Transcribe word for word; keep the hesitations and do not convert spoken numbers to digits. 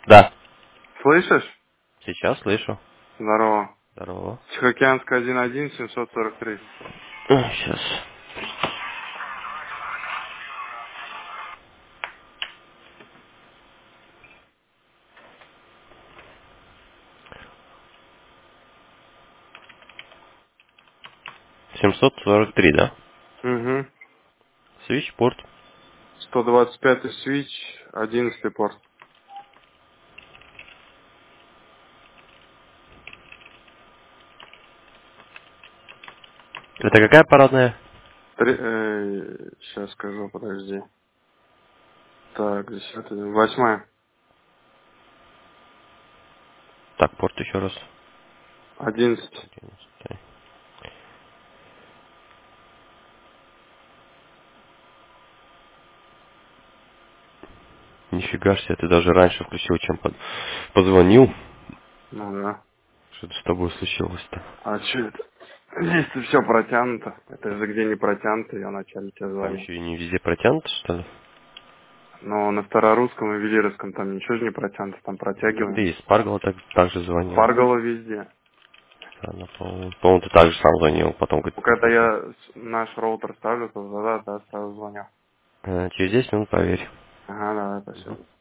Да. Слышишь? Сейчас слышу. Здорово. Здорово. Тихоокеанская один один семьсот сорок три. Сейчас. семьсот сорок три, да? Угу. Свичпорт. сто двадцать пятый свич, одиннадцатый порт. Это какая парадная? Три, э, сейчас скажу, подожди. Так, десятый, восьмая. Так, порт еще раз. Одиннадцать. одиннадцать. Нифига себе, ты даже раньше включил, чем под- позвонил. Ну да. Что-то с тобой случилось-то. А что это? Здесь все протянуто. Это же где не протянуто, я вначале тебе Там звонил. еще и не везде протянуто, что ли? Но на старорусском и велирском там ничего же не протянуто, там Ну, протягиваем. ты из Паргала так, так же звонил. Фаргала везде. Ладно, по-моему, по-моему, ты так же сам звонил, потом Ну, говорит, когда послушай. я с- наш роутер ставлю, то да, да, сразу звоню. э, Через десять минут поверь. Ага, давай, спасибо.